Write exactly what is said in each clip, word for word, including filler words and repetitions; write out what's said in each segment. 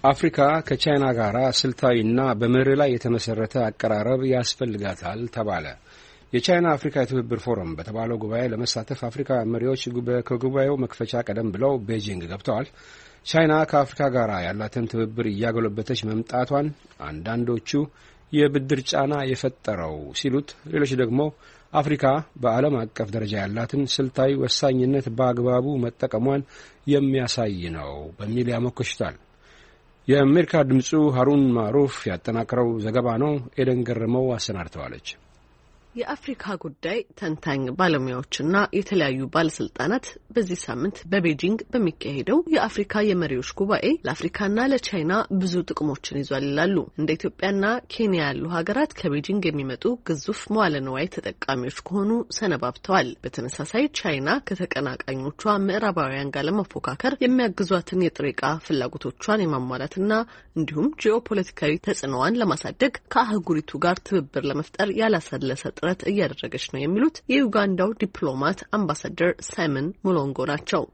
አፍሪካ ከቻይና ጋር ስልታዊና በመርህ ላይ የተመሰረተ አቀራረብ ያስፈልጋታል ተባለ። የቻይና አፍሪካ የትብብር ፎረም በተባለው ጉባኤ ለመሳተፍ አፍሪካ መሪዎች ከጉባኤው መክፈቻ ቀደም ብለው ቤጂንግ ገብተዋል። ቻይና ከአፍሪካ ጋር ያላትን ትብብር እያጎለበተች መምጣቷን አንዳንዶቹ የብድር ጫና የፈጠረው ሲሉት፣ ሌሎች ደግሞ አፍሪካ በዓለም አቀፍ ደረጃ ያላትን ስልታዊ ወሳኝነት በአግባቡ መጠቀሟን የሚያሳይ ነው በሚል ያሞክሽታል። የአሜሪካ ድምጹ ሀሩን ማሩፍ ያጠናቀረው ዘገባ ነው። ኤደን ገረመው አሰናድተዋለች። የአፍሪካ ጉዳይ ተንታኝ ባለሙያዎችና የተለያዩ ባለስልጣናት በዚህ ሳምንት በቤጂንግ በሚካሄደው የአፍሪካ የመሪዎች ጉባኤ ለአፍሪካና ለቻይና ብዙ ጥቅሞችን ይዟል ይላሉ። እንደ ኢትዮጵያና ኬንያ ያሉ ሀገራት ከቤጂንግ የሚመጡ ግዙፍ መዋለ ንዋይ ተጠቃሚዎች ከሆኑ ሰነባብተዋል። በተመሳሳይ ቻይና ከተቀናቃኞቿ ምዕራባውያን ጋር ለመፎካከር የሚያግዟትን የጥሬ ዕቃ ፍላጎቶቿን የማሟላትና እንዲሁም ጂኦፖለቲካዊ ተጽዕኖዋን ለማሳደግ ከአህጉሪቱ ጋር ትብብር ለመፍጠር ያላሰለሰ ጥረት እያደረገች ነው የሚሉት የዩጋንዳው ዲፕሎማት አምባሳደር ሳይመን ሙሎንጎ ናቸው።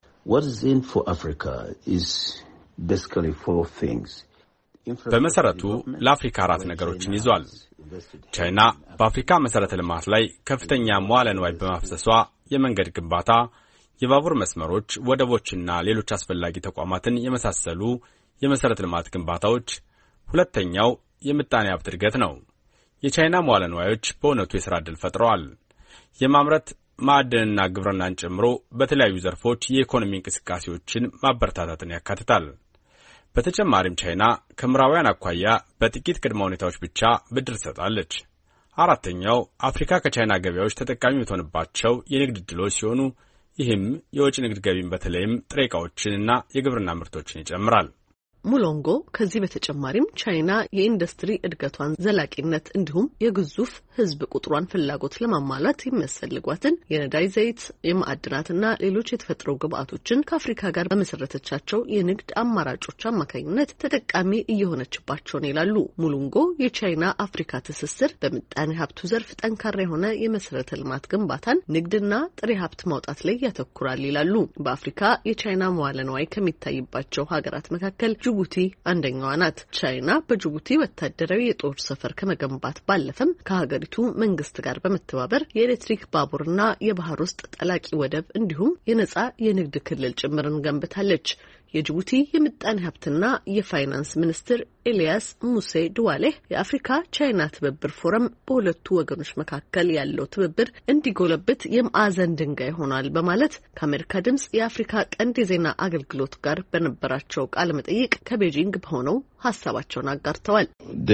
በመሰረቱ ለአፍሪካ አራት ነገሮችን ይዟል። ቻይና በአፍሪካ መሰረተ ልማት ላይ ከፍተኛ መዋለ ንዋይ በማፍሰሷ የመንገድ ግንባታ፣ የባቡር መስመሮች፣ ወደቦችና ሌሎች አስፈላጊ ተቋማትን የመሳሰሉ የመሰረተ ልማት ግንባታዎች። ሁለተኛው የምጣኔ ሀብት እድገት ነው። የቻይና መዋለ ንዋዮች በእውነቱ የሥራ ዕድል ፈጥረዋል። የማምረት ማዕድንና ግብርናን ጨምሮ በተለያዩ ዘርፎች የኢኮኖሚ እንቅስቃሴዎችን ማበረታታትን ያካትታል። በተጨማሪም ቻይና ከምዕራባውያን አኳያ በጥቂት ቅድመ ሁኔታዎች ብቻ ብድር ትሰጣለች። አራተኛው አፍሪካ ከቻይና ገበያዎች ተጠቃሚ የምትሆንባቸው የንግድ ዕድሎች ሲሆኑ ይህም የወጪ ንግድ ገቢን በተለይም ጥሬ ዕቃዎችንና የግብርና ምርቶችን ይጨምራል። ሙሎንጎ ከዚህ በተጨማሪም ቻይና የኢንዱስትሪ እድገቷን ዘላቂነት እንዲሁም የግዙፍ ሕዝብ ቁጥሯን ፍላጎት ለማሟላት የሚያስፈልጓትን የነዳጅ ዘይት፣ የማዕድናትና ሌሎች የተፈጥሮ ግብዓቶችን ከአፍሪካ ጋር በመሰረተቻቸው የንግድ አማራጮች አማካኝነት ተጠቃሚ እየሆነችባቸው ነው ይላሉ። ሙሎንጎ የቻይና አፍሪካ ትስስር በምጣኔ ሀብቱ ዘርፍ ጠንካራ የሆነ የመሰረተ ልማት ግንባታን፣ ንግድና ጥሬ ሀብት ማውጣት ላይ ያተኩራል ይላሉ። በአፍሪካ የቻይና መዋለ ንዋይ ከሚታይባቸው ሀገራት መካከል ጅቡቲ አንደኛዋ ናት። ቻይና በጅቡቲ ወታደራዊ የጦር ሰፈር ከመገንባት ባለፈም ከሀገሪቱ መንግስት ጋር በመተባበር የኤሌክትሪክ ባቡርና የባህር ውስጥ ጠላቂ ወደብ እንዲሁም የነጻ የንግድ ክልል ጭምርን ገንብታለች። የጅቡቲ የምጣኔ ሀብትና የፋይናንስ ሚኒስትር ኤልያስ ሙሴ ድዋሌህ የአፍሪካ ቻይና ትብብር ፎረም በሁለቱ ወገኖች መካከል ያለው ትብብር እንዲጎለብት የማዕዘን ድንጋይ ሆኗል በማለት ከአሜሪካ ድምጽ የአፍሪካ ቀንድ የዜና አገልግሎት ጋር በነበራቸው ቃለ መጠይቅ ከቤጂንግ በሆነው ሀሳባቸውን አጋርተዋል።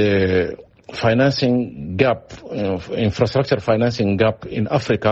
ፋይናንሲንግ ጋፕ ኢንፍራስትራክቸር ፋይናንሲንግ ጋፕ ኢን አፍሪካ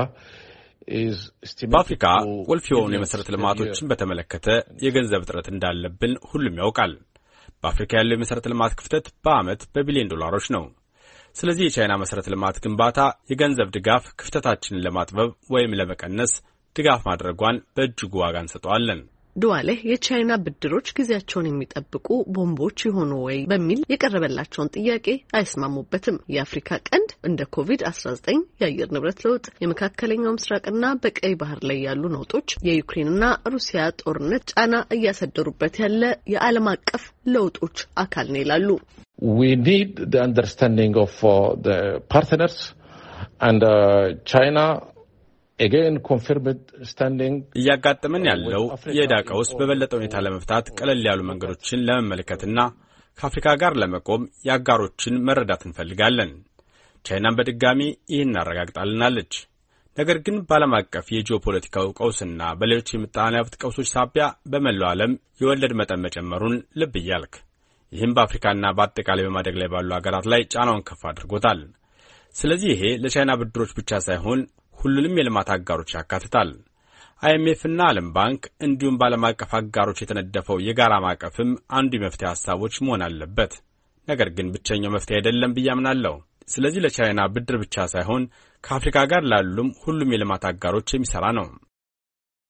በአፍሪካ ቁልፍ የሆኑ የመሰረተ ልማቶችን በተመለከተ የገንዘብ እጥረት እንዳለብን ሁሉም ያውቃል። በአፍሪካ ያለው የመሰረተ ልማት ክፍተት በዓመት በቢሊዮን ዶላሮች ነው። ስለዚህ የቻይና መሰረተ ልማት ግንባታ የገንዘብ ድጋፍ ክፍተታችንን ለማጥበብ ወይም ለመቀነስ ድጋፍ ማድረጓን በእጅጉ ዋጋ እንሰጠዋለን። ድዋሌህ የቻይና ብድሮች ጊዜያቸውን የሚጠብቁ ቦምቦች ይሆኑ ወይ በሚል የቀረበላቸውን ጥያቄ አይስማሙበትም። የአፍሪካ ቀንድ እንደ ኮቪድ አስራ ዘጠኝ፣ የአየር ንብረት ለውጥ፣ የመካከለኛው ምስራቅና በቀይ ባህር ላይ ያሉ ነውጦች፣ የዩክሬንና ሩሲያ ጦርነት ጫና እያሰደሩበት ያለ የዓለም አቀፍ ለውጦች አካል ነው ይላሉ። We need the understanding of uh, the partners and uh, China again confirmed standing እያጋጠመን ያለው የዕዳ ቀውስ በበለጠ ሁኔታ ለመፍታት ቀለል ያሉ መንገዶችን ለመመልከትና ከአፍሪካ ጋር ለመቆም የአጋሮችን መረዳት እንፈልጋለን። ቻይናም በድጋሚ ይህን አረጋግጣልናለች። ነገር ግን በዓለም አቀፍ የጂኦፖለቲካው ቀውስና በሌሎች የምጣኔ ሀብት ቀውሶች ሳቢያ በመላው ዓለም የወለድ መጠን መጨመሩን ልብ እያልክ፣ ይህም በአፍሪካና በአጠቃላይ በማደግ ላይ ባሉ ሀገራት ላይ ጫናውን ከፍ አድርጎታል። ስለዚህ ይሄ ለቻይና ብድሮች ብቻ ሳይሆን ሁሉንም የልማት አጋሮች ያካትታል። አይኤምኤፍና ዓለም ባንክ እንዲሁም በዓለም አቀፍ አጋሮች የተነደፈው የጋራ ማዕቀፍም አንዱ የመፍትሄ ሀሳቦች መሆን አለበት። ነገር ግን ብቸኛው መፍትሄ አይደለም ብዬ አምናለሁ። ስለዚህ ለቻይና ብድር ብቻ ሳይሆን ከአፍሪካ ጋር ላሉም ሁሉም የልማት አጋሮች የሚሰራ ነው።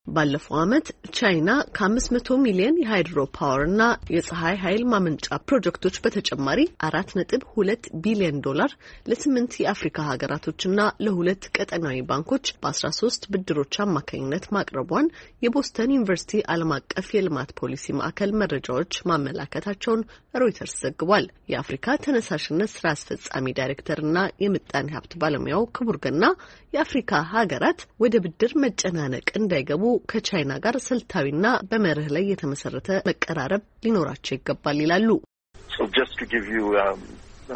ባለፈው ዓመት ቻይና ከአምስት መቶ ሚሊዮን የሃይድሮ ፓወርና የፀሐይ ኃይል ማመንጫ ፕሮጀክቶች በተጨማሪ አራት ነጥብ ሁለት ቢሊዮን ዶላር ለስምንት የአፍሪካ ሀገራቶችና ለሁለት ቀጠናዊ ባንኮች በአስራ ሶስት ብድሮች አማካኝነት ማቅረቧን የቦስተን ዩኒቨርሲቲ ዓለም አቀፍ የልማት ፖሊሲ ማዕከል መረጃዎች ማመላከታቸውን ሮይተርስ ዘግቧል። የአፍሪካ ተነሳሽነት ስራ አስፈጻሚ ዳይሬክተርና የምጣኔ ሀብት ባለሙያው ክቡር ገና የአፍሪካ ሀገራት ወደ ብድር መጨናነቅ እንዳይገቡ ከቻይና ጋር ስልታዊና በመርህ ላይ የተመሰረተ መቀራረብ ሊኖራቸው ይገባል ይላሉ። So just to give you um,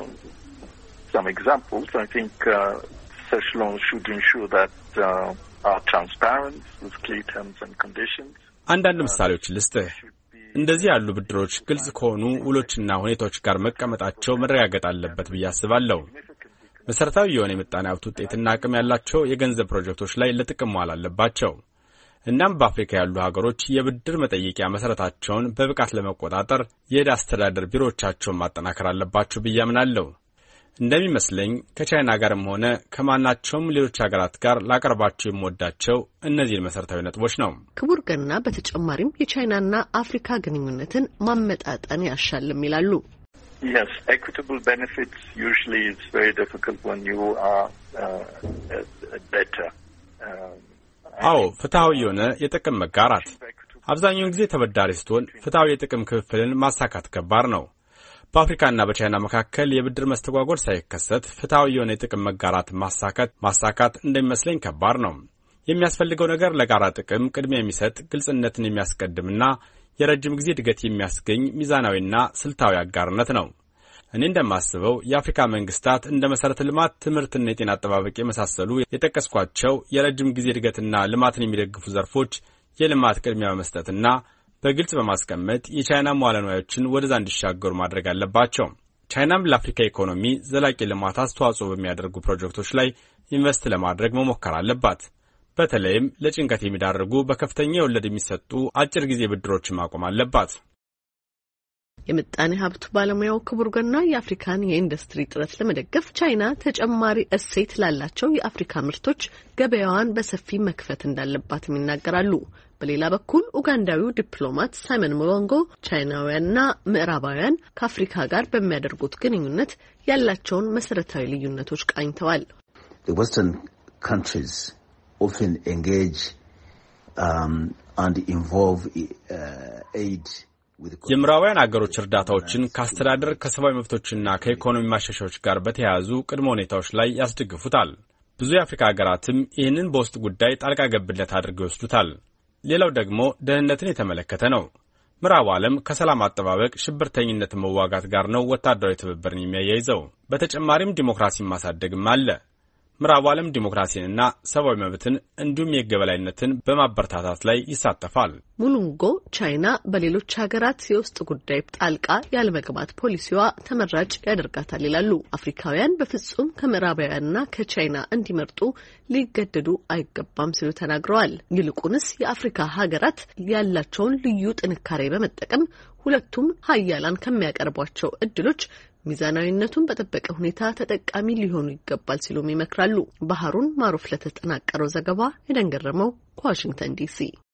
some examples, I think uh, such loans should ensure that uh, are transparent with clear terms and conditions. አንዳንድ ምሳሌዎች ልስጥህ። እንደዚህ ያሉ ብድሮች ግልጽ ከሆኑ ውሎችና ሁኔታዎች ጋር መቀመጣቸው መረጋገጥ አለበት ብዬ አስባለሁ። መሰረታዊ የሆነ የምጣኔ ሀብት ውጤትና አቅም ያላቸው የገንዘብ ፕሮጀክቶች ላይ ለጥቅም መዋል አለባቸው። እናም በአፍሪካ ያሉ ሀገሮች የብድር መጠየቂያ መሰረታቸውን በብቃት ለመቆጣጠር የዕዳ አስተዳደር ቢሮዎቻቸውን ማጠናከር አለባቸው ብዬ አምናለሁ። እንደሚመስለኝ ከቻይና ጋርም ሆነ ከማናቸውም ሌሎች ሀገራት ጋር ላቀርባቸው የምወዳቸው እነዚህን መሰረታዊ ነጥቦች ነው። ክቡር ገና በተጨማሪም የቻይናና አፍሪካ ግንኙነትን ማመጣጠን ያሻልም ይላሉ። Yes, equitable benefits usually is very difficult when you are uh, a better. አዎ፣ ፍትሃዊ የሆነ የጥቅም መጋራት አብዛኛውን ጊዜ ተበዳሪ ስትሆን ፍትሃዊ የጥቅም ክፍፍልን ማሳካት ከባድ ነው። በአፍሪካና በቻይና መካከል የብድር መስተጓጎል ሳይከሰት ፍትሃዊ የሆነ የጥቅም መጋራት ማሳካት ማሳካት እንደሚመስለኝ ከባድ ነው። የሚያስፈልገው ነገር ለጋራ ጥቅም ቅድሚያ የሚሰጥ ግልጽነትን የሚያስቀድምና የረጅም ጊዜ እድገት የሚያስገኝ ሚዛናዊና ስልታዊ አጋርነት ነው። እኔ እንደማስበው የአፍሪካ መንግስታት እንደ መሰረተ ልማት፣ ትምህርትና የጤና አጠባበቅ የመሳሰሉ የጠቀስኳቸው የረጅም ጊዜ እድገትና ልማትን የሚደግፉ ዘርፎች የልማት ቅድሚያ በመስጠትና በግልጽ በማስቀመጥ የቻይና መዋለ ንዋዮችን ወደዛ እንዲሻገሩ ማድረግ አለባቸው። ቻይናም ለአፍሪካ ኢኮኖሚ ዘላቂ ልማት አስተዋጽኦ በሚያደርጉ ፕሮጀክቶች ላይ ኢንቨስት ለማድረግ መሞከር አለባት። በተለይም ለጭንቀት የሚዳርጉ በከፍተኛ የወለድ የሚሰጡ አጭር ጊዜ ብድሮችን ማቆም አለባት። የምጣኔ ሀብት ባለሙያው ክቡር ገና የአፍሪካን የኢንዱስትሪ ጥረት ለመደገፍ ቻይና ተጨማሪ እሴት ላላቸው የአፍሪካ ምርቶች ገበያዋን በሰፊ መክፈት እንዳለባትም ይናገራሉ። በሌላ በኩል ኡጋንዳዊው ዲፕሎማት ሳይመን ሞሎንጎ ቻይናውያንና ምዕራባውያን ከአፍሪካ ጋር በሚያደርጉት ግንኙነት ያላቸውን መሰረታዊ ልዩነቶች ቃኝተዋል። often engage um, and involve uh, aid with የምዕራባውያን አገሮች እርዳታዎችን ከአስተዳደር ከሰብአዊ መብቶችና ከኢኮኖሚ ማሻሻያዎች ጋር በተያያዙ ቅድመ ሁኔታዎች ላይ ያስደግፉታል። ብዙ የአፍሪካ ሀገራትም ይህንን በውስጥ ጉዳይ ጣልቃ ገብነት አድርገው ይወስዱታል። ሌላው ደግሞ ደህንነትን የተመለከተ ነው። ምዕራቡ ዓለም ከሰላም አጠባበቅ ሽብርተኝነትን መዋጋት ጋር ነው ወታደራዊ ትብብርን የሚያያይዘው። በተጨማሪም ዲሞክራሲን ማሳደግም አለ። ምዕራቡ ዓለም ዲሞክራሲንና ሰብአዊ መብትን እንዲሁም የገበላይነትን በማበረታታት ላይ ይሳተፋል። ሙሉንጎ ቻይና በሌሎች ሀገራት የውስጥ ጉዳይ ጣልቃ ያለመግባት ፖሊሲዋ ተመራጭ ያደርጋታል ይላሉ። አፍሪካውያን በፍጹም ከምዕራባውያንና ከቻይና እንዲመርጡ ሊገደዱ አይገባም ሲሉ ተናግረዋል። ይልቁንስ የአፍሪካ ሀገራት ያላቸውን ልዩ ጥንካሬ በመጠቀም ሁለቱም ሀያላን ከሚያቀርቧቸው እድሎች ሚዛናዊነቱን በጠበቀ ሁኔታ ተጠቃሚ ሊሆኑ ይገባል ሲሉም ይመክራሉ። ባህሩን ማሩፍ ለተጠናቀረው ዘገባ የደንገረመው ከዋሽንግተን ዲሲ